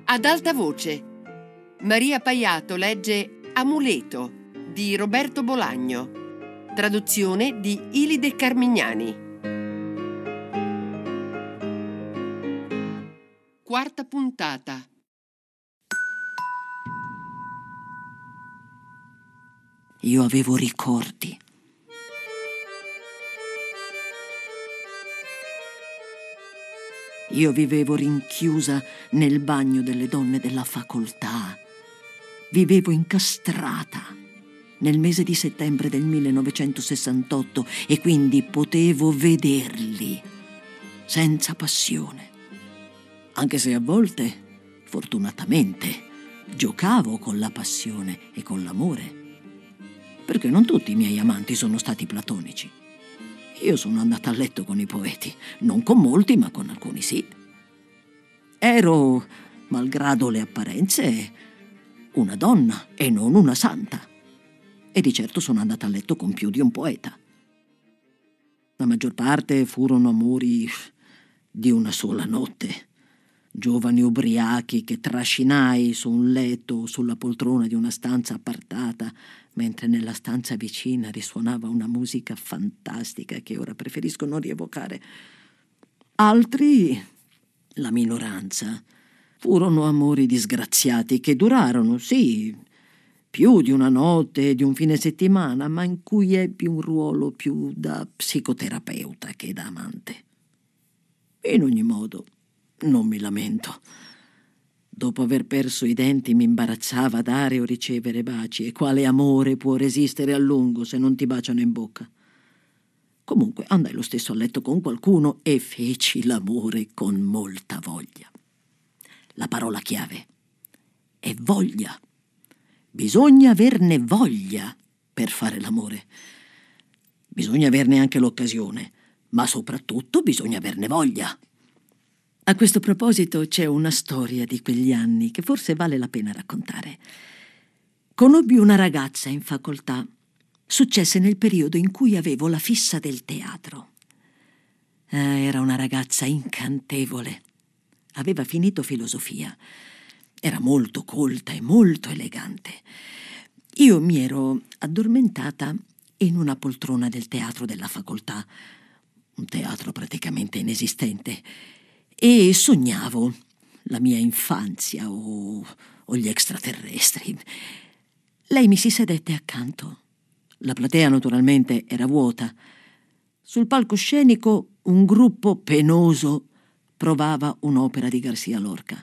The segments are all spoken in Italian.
Ad alta voce, Maria Paiato legge Amuleto di Roberto Bolagno, traduzione di Ilide Carmignani. Quarta puntata. Io avevo ricordi. Io vivevo rinchiusa nel bagno delle donne della facoltà. Vivevo incastrata nel mese di settembre del 1968 e quindi potevo vederli senza passione. Anche se a volte, fortunatamente, giocavo con la passione e con l'amore. Perché non tutti i miei amanti sono stati platonici. Io sono andata a letto con i poeti, non con molti, ma con alcuni sì. Ero, malgrado le apparenze, una donna e non una santa. E di certo sono andata a letto con più di un poeta. La maggior parte furono amori di una sola notte. Giovani ubriachi che trascinai su un letto o sulla poltrona di una stanza appartata, mentre nella stanza vicina risuonava una musica fantastica che ora preferisco non rievocare. Altri, la minoranza, furono amori disgraziati che durarono, sì, più di una notte e di un fine settimana, ma in cui ebbi un ruolo più da psicoterapeuta che da amante. In ogni modo, non mi lamento. Dopo aver perso i denti mi imbarazzava dare o ricevere baci, e quale amore può resistere a lungo se non ti baciano in bocca? Comunque andai lo stesso a letto con qualcuno e feci l'amore con molta voglia. La parola chiave è voglia. Bisogna averne voglia per fare l'amore. Bisogna averne anche l'occasione, ma soprattutto bisogna averne voglia. A questo proposito c'è una storia di quegli anni che forse vale la pena raccontare. Conobbi una ragazza in facoltà. Successe nel periodo in cui avevo la fissa del teatro. Era una ragazza incantevole. Aveva finito filosofia. Era molto colta e molto elegante. Io mi ero addormentata in una poltrona del teatro della facoltà, un teatro praticamente inesistente, e sognavo la mia infanzia o gli extraterrestri. Lei mi si sedette accanto. La platea naturalmente era vuota. Sul palcoscenico un gruppo penoso provava un'opera di Garcia Lorca.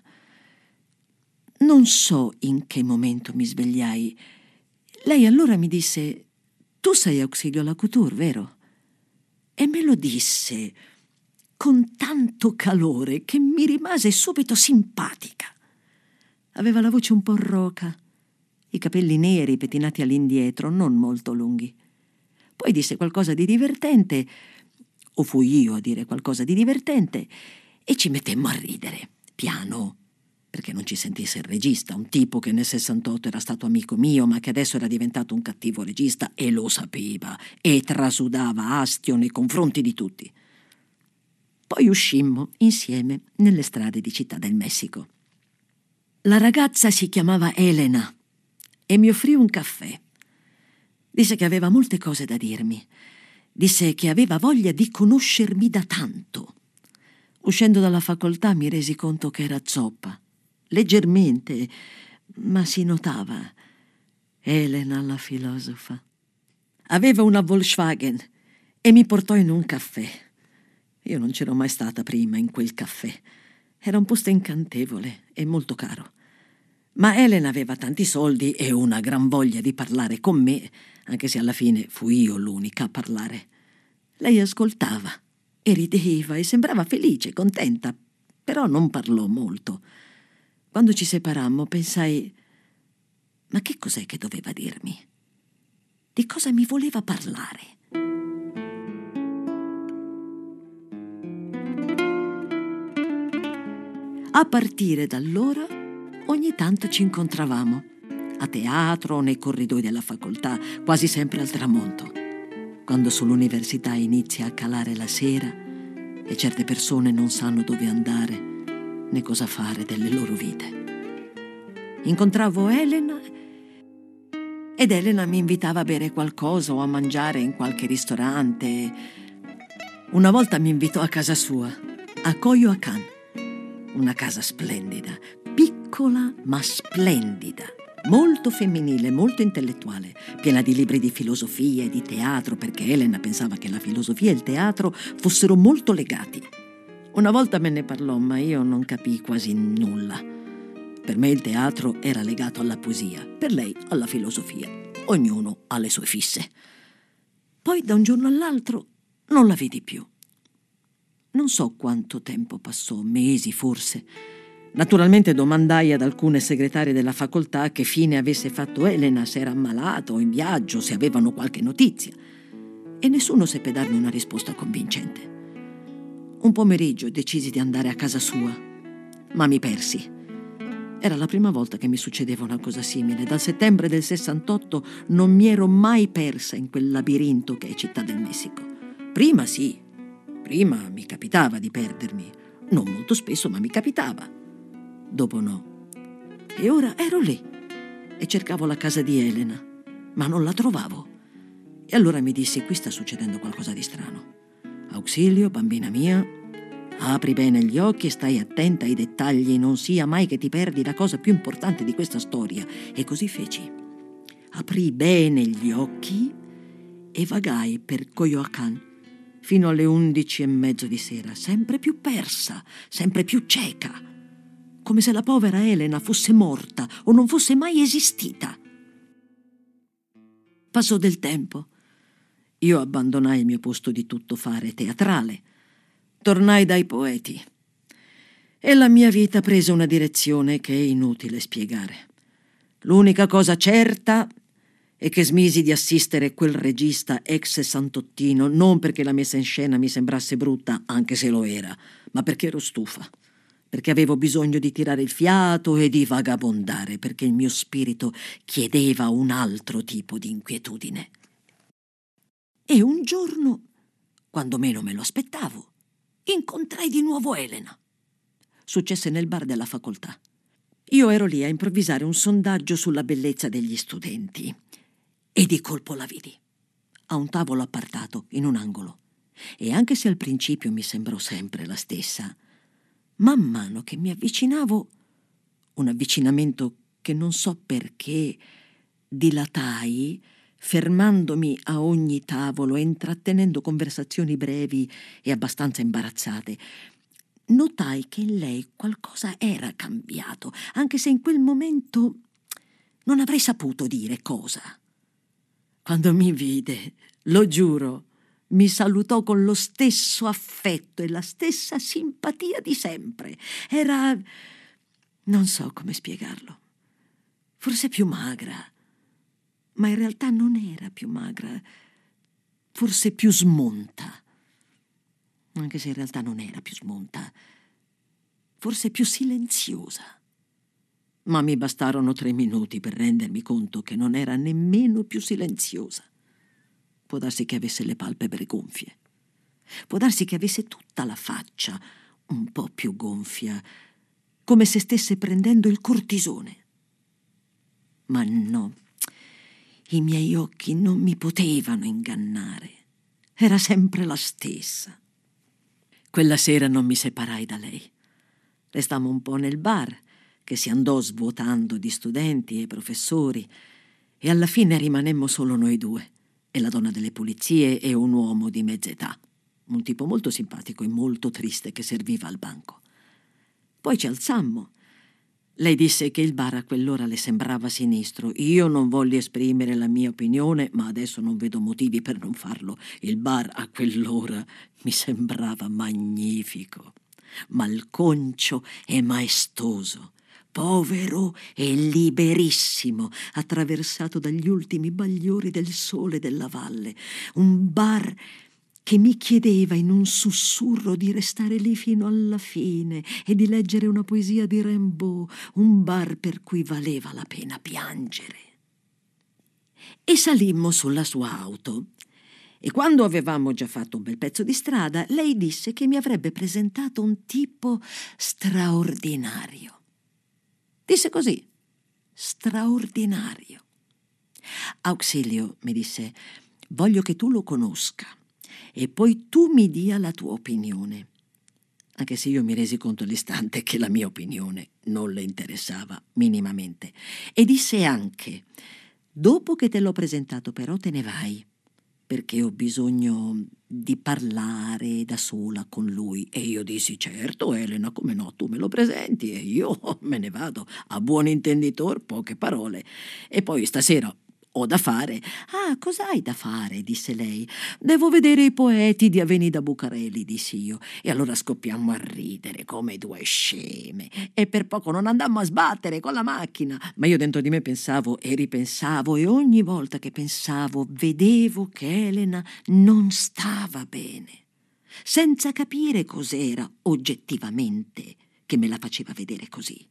Non so in che momento mi svegliai. Lei allora mi disse: «Tu sei Auxilio Lacouture, vero?» E me lo disse con tanto calore che mi rimase subito simpatica. Aveva la voce un po' roca, i capelli neri pettinati all'indietro, non molto lunghi. Poi disse qualcosa di divertente, o fui io a dire qualcosa di divertente, e ci mettemmo a ridere, piano, perché non ci sentisse il regista, un tipo che nel 68 era stato amico mio, ma che adesso era diventato un cattivo regista e lo sapeva, e trasudava astio nei confronti di tutti. Poi uscimmo insieme nelle strade di Città del Messico. La ragazza si chiamava Elena e mi offrì un caffè. Disse che aveva molte cose da dirmi. Disse che aveva voglia di conoscermi da tanto. Uscendo dalla facoltà mi resi conto che era zoppa. Leggermente, ma si notava. Elena, la filosofa. Aveva una Volkswagen e mi portò in un caffè. Io non c'ero mai stata prima in quel caffè. Era un posto incantevole e molto caro. Ma Elena aveva tanti soldi e una gran voglia di parlare con me, anche se alla fine fui io l'unica a parlare. Lei ascoltava e rideva e sembrava felice, contenta, però non parlò molto. Quando ci separammo pensai: ma che cos'è che doveva dirmi? Di cosa mi voleva parlare? A partire da allora, ogni tanto ci incontravamo, a teatro o nei corridoi della facoltà, quasi sempre al tramonto, quando sull'università inizia a calare la sera e certe persone non sanno dove andare né cosa fare delle loro vite. Incontravo Elena ed Elena mi invitava a bere qualcosa o a mangiare in qualche ristorante. Una volta mi invitò a casa sua, a Coyoacán, una casa splendida, piccola ma splendida, molto femminile, molto intellettuale, piena di libri di filosofia e di teatro, perché Elena pensava che la filosofia e il teatro fossero molto legati. Una volta me ne parlò, ma io non capii quasi nulla. Per me il teatro era legato alla poesia, per lei alla filosofia. Ognuno ha le sue fisse. Poi da un giorno all'altro non la vidi più. Non so quanto tempo passò, mesi forse. Naturalmente domandai ad alcune segretarie della facoltà che fine avesse fatto Elena, se era ammalata o in viaggio, se avevano qualche notizia. E nessuno seppe darmi una risposta convincente. Un pomeriggio decisi di andare a casa sua, ma mi persi. Era la prima volta che mi succedeva una cosa simile. Dal settembre del 68 non mi ero mai persa in quel labirinto che è Città del Messico. Prima sì, prima mi capitava di perdermi. Non molto spesso, ma mi capitava. Dopo no. E ora ero lì e cercavo la casa di Elena, ma non la trovavo. E allora mi dissi: qui sta succedendo qualcosa di strano. Auxilio, bambina mia, apri bene gli occhi e stai attenta ai dettagli, non sia mai che ti perdi la cosa più importante di questa storia. E così feci. Aprii bene gli occhi e vagai per Coyoacán fino alle 11:30 di sera, sempre più persa, sempre più cieca, come se la povera Elena fosse morta o non fosse mai esistita. Passò del tempo. Io abbandonai il mio posto di tuttofare teatrale. Tornai dai poeti e la mia vita prese una direzione che è inutile spiegare. L'unica cosa certa è che smisi di assistere quel regista ex santottino, non perché la messa in scena mi sembrasse brutta, anche se lo era, ma perché ero stufa, perché avevo bisogno di tirare il fiato e di vagabondare, perché il mio spirito chiedeva un altro tipo di inquietudine. E un giorno, quando meno me lo aspettavo, incontrai di nuovo Elena. Successe nel bar della facoltà. Io ero lì a improvvisare un sondaggio sulla bellezza degli studenti e di colpo la vidi, a un tavolo appartato in un angolo. E anche se al principio mi sembrò sempre la stessa, man mano che mi avvicinavo, un avvicinamento che non so perché dilatai, fermandomi a ogni tavolo e intrattenendo conversazioni brevi e abbastanza imbarazzate, notai che in lei qualcosa era cambiato, anche se in quel momento non avrei saputo dire cosa. Quando mi vide, lo giuro, mi salutò con lo stesso affetto e la stessa simpatia di sempre. Era... non so come spiegarlo. Forse più magra, ma in realtà non era più magra. Forse più smonta, anche se in realtà non era più smonta. Forse più silenziosa. Ma mi bastarono 3 minuti per rendermi conto che non era nemmeno più silenziosa. Può darsi che avesse le palpebre gonfie. Può darsi che avesse tutta la faccia un po' più gonfia, come se stesse prendendo il cortisone. Ma no, i miei occhi non mi potevano ingannare. Era sempre la stessa. Quella sera non mi separai da lei. Restammo un po' nel bar, che si andò svuotando di studenti e professori, e alla fine rimanemmo solo noi due, e la donna delle pulizie e un uomo di mezza età, un tipo molto simpatico e molto triste che serviva al banco. Poi ci alzammo. Lei disse che il bar a quell'ora le sembrava sinistro. Io non volli esprimere la mia opinione, ma adesso non vedo motivi per non farlo. Il bar a quell'ora mi sembrava magnifico, malconcio e maestoso, povero e liberissimo, attraversato dagli ultimi bagliori del sole della valle. Un bar che mi chiedeva in un sussurro di restare lì fino alla fine e di leggere una poesia di Rimbaud, un bar per cui valeva la pena piangere. E salimmo sulla sua auto. E quando avevamo già fatto un bel pezzo di strada, lei disse che mi avrebbe presentato un tipo straordinario. Disse così, straordinario. Auxilio, mi disse, voglio che tu lo conosca e poi tu mi dia la tua opinione. Anche se io mi resi conto all'istante che la mia opinione non le interessava minimamente. E disse anche, dopo che te l'ho presentato però te ne vai, perché ho bisogno di parlare da sola con lui. E io dissi, certo Elena, come no, tu me lo presenti e io me ne vado, a buon intenditor, poche parole. E poi stasera ho da fare. Ah, cos'hai da fare? Disse lei. Devo vedere i poeti di Avenida Bucareli, dissi io. E allora scoppiammo a ridere come due sceme e per poco non andammo a sbattere con la macchina. Ma io dentro di me pensavo e ripensavo e ogni volta che pensavo vedevo che Elena non stava bene, senza capire cos'era oggettivamente che me la faceva vedere così.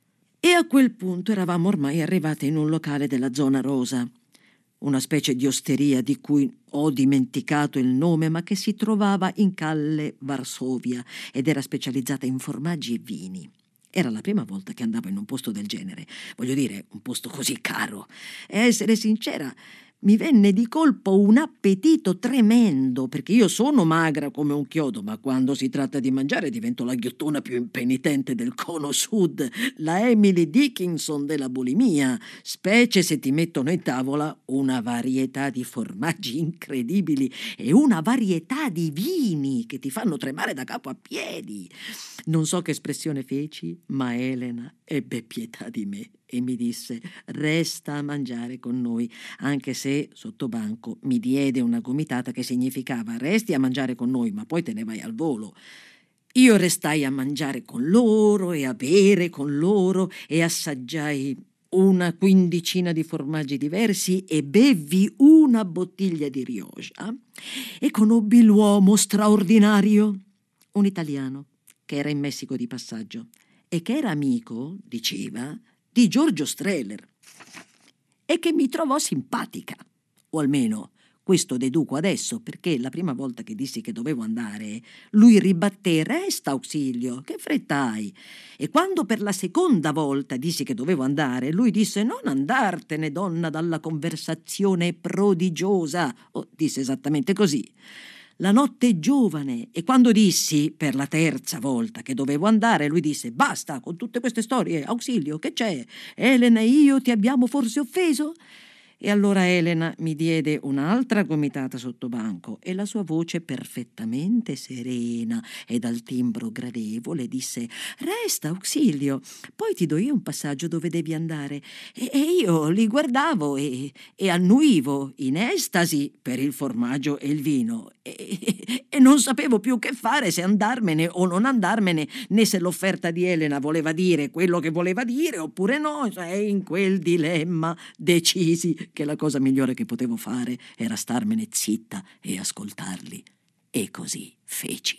E a quel punto eravamo ormai arrivate in un locale della zona rosa, una specie di osteria di cui ho dimenticato il nome, ma che si trovava in Calle Varsovia ed era specializzata in formaggi e vini. Era la prima volta che andavo in un posto del genere, voglio dire, un posto così caro. E a essere sincera, mi venne di colpo un appetito tremendo, perché io sono magra come un chiodo, ma quando si tratta di mangiare divento la ghiottona più impenitente del cono sud, la Emily Dickinson della bulimia, specie se ti mettono in tavola una varietà di formaggi incredibili e una varietà di vini che ti fanno tremare da capo a piedi. Non so che espressione feci, ma Elena ebbe pietà di me e mi disse: resta a mangiare con noi, anche se sotto banco mi diede una gomitata che significava resti a mangiare con noi, ma poi te ne vai al volo. Io restai a mangiare con loro e a bere con loro e assaggiai una quindicina di formaggi diversi e bevvi una bottiglia di Rioja e conobbi l'uomo straordinario, un italiano che era in Messico di passaggio e che era amico, diceva, di Giorgio Strehler e che mi trovò simpatica, o almeno questo deduco adesso, perché la prima volta che dissi che dovevo andare lui ribatté: resta Auxilio, che fretta hai? E quando per la seconda volta dissi che dovevo andare lui disse: non andartene donna dalla conversazione prodigiosa, disse esattamente così. La notte è giovane. E quando dissi per la terza volta che dovevo andare, lui disse: basta con tutte queste storie, Auxilio, che c'è? Elena e io ti abbiamo forse offeso? E allora Elena mi diede un'altra gomitata sotto banco e la sua voce perfettamente serena e dal timbro gradevole disse: resta Auxilio, poi ti do io un passaggio dove devi andare. E io li guardavo e annuivo in estasi per il formaggio e il vino e non sapevo più che fare, se andarmene o non andarmene, né se l'offerta di Elena voleva dire quello che voleva dire oppure no. E in quel dilemma decisi che la cosa migliore che potevo fare era starmene zitta e ascoltarli. E così feci.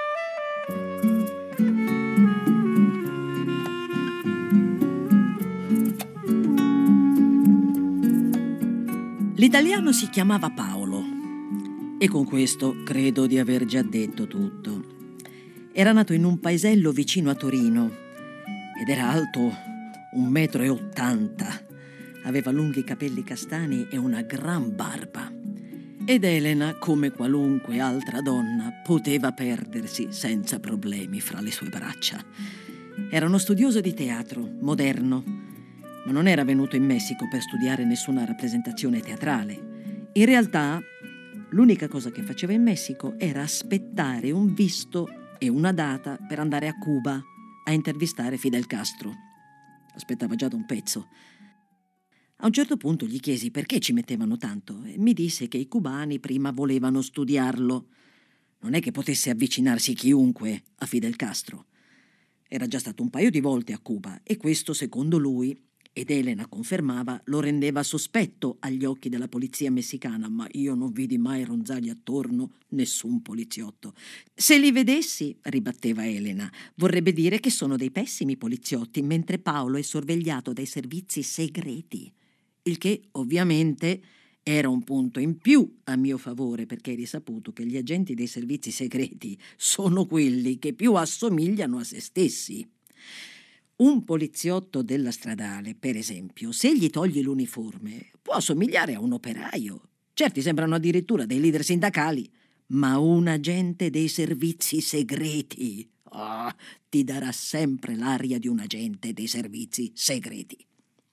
L'italiano si chiamava Paolo e con questo credo di aver già detto tutto. Era nato in un paesello vicino a Torino ed era alto 1,80 m. Aveva lunghi capelli castani e una gran barba. Ed Elena, come qualunque altra donna, poteva perdersi senza problemi fra le sue braccia. Era uno studioso di teatro, moderno, ma non era venuto in Messico per studiare nessuna rappresentazione teatrale. In realtà, l'unica cosa che faceva in Messico era aspettare un visto e una data per andare a Cuba a intervistare Fidel Castro. Aspettava già da un pezzo. A un certo punto gli chiesi perché ci mettevano tanto e mi disse che i cubani prima volevano studiarlo. Non è che potesse avvicinarsi chiunque a Fidel Castro. Era già stato un paio di volte a Cuba e questo, secondo lui, ed Elena confermava, lo rendeva sospetto agli occhi della polizia messicana, ma io non vidi mai ronzargli attorno nessun poliziotto. Se li vedessi, ribatteva Elena, vorrebbe dire che sono dei pessimi poliziotti, mentre Paolo è sorvegliato dai servizi segreti. Il che, ovviamente, era un punto in più a mio favore, perché è risaputo che gli agenti dei servizi segreti sono quelli che più assomigliano a se stessi. Un poliziotto della stradale, per esempio, se gli togli l'uniforme, può somigliare a un operaio. Certi sembrano addirittura dei leader sindacali, ma un agente dei servizi segreti, ti darà sempre l'aria di un agente dei servizi segreti.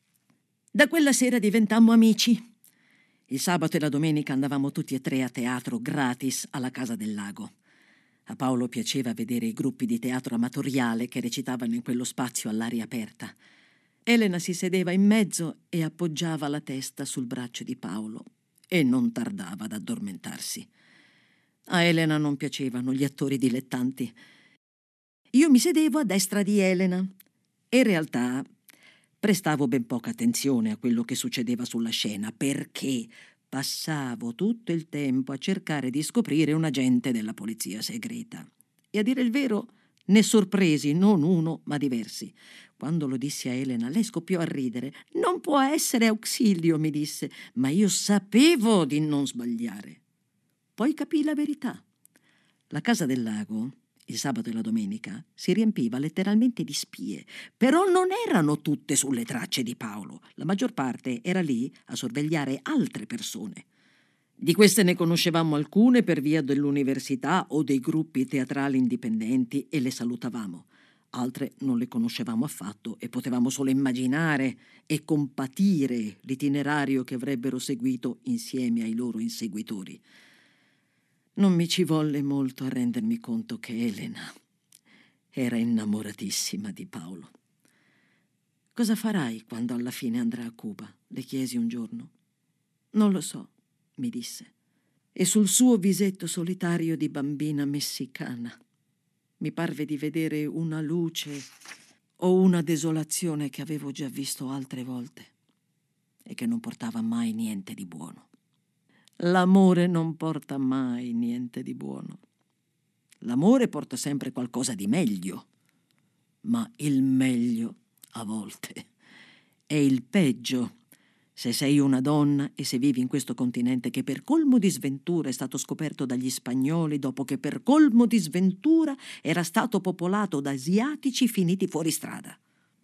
Da quella sera diventammo amici. Il sabato e la domenica andavamo tutti e tre a teatro gratis alla Casa del Lago. A Paolo piaceva vedere i gruppi di teatro amatoriale che recitavano in quello spazio all'aria aperta. Elena si sedeva in mezzo e appoggiava la testa sul braccio di Paolo e non tardava ad addormentarsi. A Elena non piacevano gli attori dilettanti. Io mi sedevo a destra di Elena e in realtà prestavo ben poca attenzione a quello che succedeva sulla scena perché passavo tutto il tempo a cercare di scoprire un agente della polizia segreta. E a dire il vero, ne sorpresi non uno, ma diversi. Quando lo dissi a Elena, lei scoppiò a ridere. «Non può essere Auxilio», mi disse, ma io sapevo di non sbagliare. Poi capii la verità. La Casa del Lago, il sabato e la domenica, si riempiva letteralmente di spie. Però non erano tutte sulle tracce di Paolo. La maggior parte era lì a sorvegliare altre persone. Di queste ne conoscevamo alcune per via dell'università o dei gruppi teatrali indipendenti e le salutavamo. Altre non le conoscevamo affatto e potevamo solo immaginare e compatire l'itinerario che avrebbero seguito insieme ai loro inseguitori. Non mi ci volle molto a rendermi conto che Elena era innamoratissima di Paolo. «Cosa farai quando alla fine andrà a Cuba?» le chiesi un giorno. «Non lo so», mi disse, e sul suo visetto solitario di bambina messicana mi parve di vedere una luce o una desolazione che avevo già visto altre volte e che non portava mai niente di buono. L'amore non porta mai niente di buono. L'amore porta sempre qualcosa di meglio, ma il meglio, a volte, è il peggio se sei una donna e se vivi in questo continente che per colmo di sventura è stato scoperto dagli spagnoli dopo che per colmo di sventura era stato popolato da asiatici finiti fuori strada.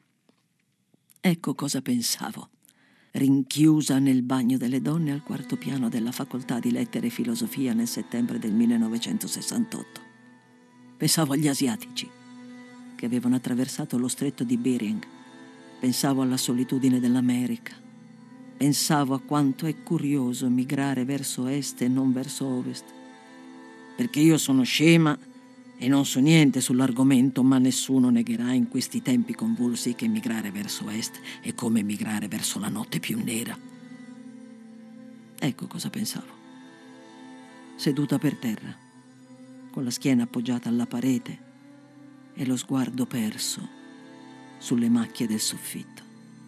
Ecco cosa pensavo, rinchiusa nel bagno delle donne al quarto piano della facoltà di lettere e filosofia nel settembre del 1968. Pensavo agli asiatici che avevano attraversato lo stretto di Bering. Pensavo alla solitudine dell'America. Pensavo a quanto è curioso migrare verso est e non verso ovest. Perché io sono scema e non so niente sull'argomento, ma nessuno negherà in questi tempi convulsi che migrare verso est è come migrare verso la notte più nera. Ecco cosa pensavo. Seduta per terra, con la schiena appoggiata alla parete e lo sguardo perso sulle macchie del soffitto.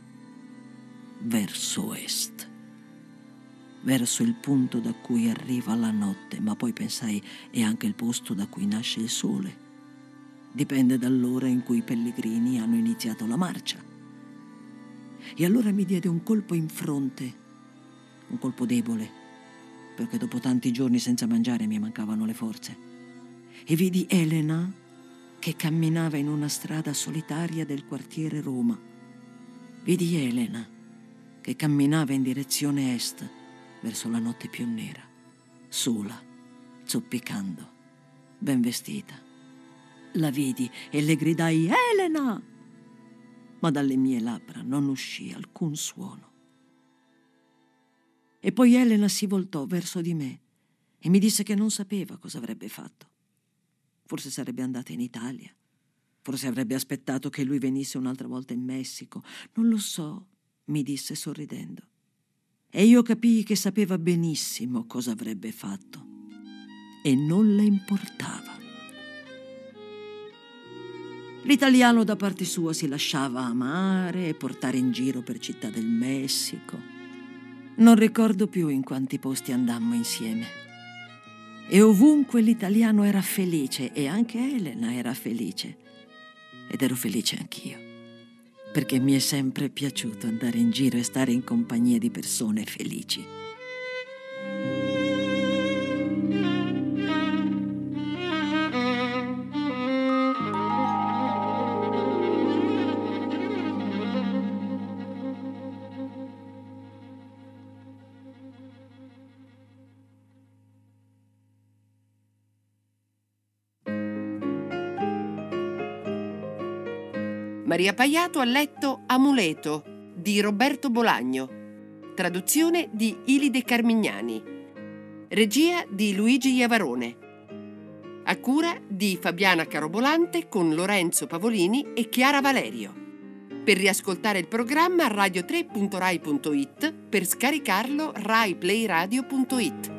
Verso est, verso il punto da cui arriva la notte, ma poi pensai è anche il posto da cui nasce il sole. Dipende dall'ora in cui i pellegrini hanno iniziato la marcia. E allora mi diede un colpo in fronte, un colpo debole, perché dopo tanti giorni senza mangiare mi mancavano le forze. E vidi Elena che camminava in una strada solitaria del quartiere Roma. Vidi Elena che camminava in direzione est, verso la notte più nera, sola, zoppicando, ben vestita. La vidi e le gridai «Elena!», ma dalle mie labbra non uscì alcun suono. E poi Elena si voltò verso di me e mi disse che non sapeva cosa avrebbe fatto. Forse sarebbe andata in Italia, forse avrebbe aspettato che lui venisse un'altra volta in Messico, non lo so, mi disse sorridendo. E io capii che sapeva benissimo cosa avrebbe fatto e non le importava. L'italiano da parte sua si lasciava amare e portare in giro per città del Messico. Non ricordo più in quanti posti andammo insieme. E ovunque l'italiano era felice e anche Elena era felice. Ed ero felice anch'io, perché mi è sempre piaciuto andare in giro e stare in compagnia di persone felici. Maria Paiato ha letto Amuleto di Roberto Bolagno, traduzione di Ilide Carmignani, regia di Luigi Iavarone, a cura di Fabiana Carobolante con Lorenzo Pavolini e Chiara Valerio. Per riascoltare il programma radio3.rai.it, per scaricarlo raiplayradio.it.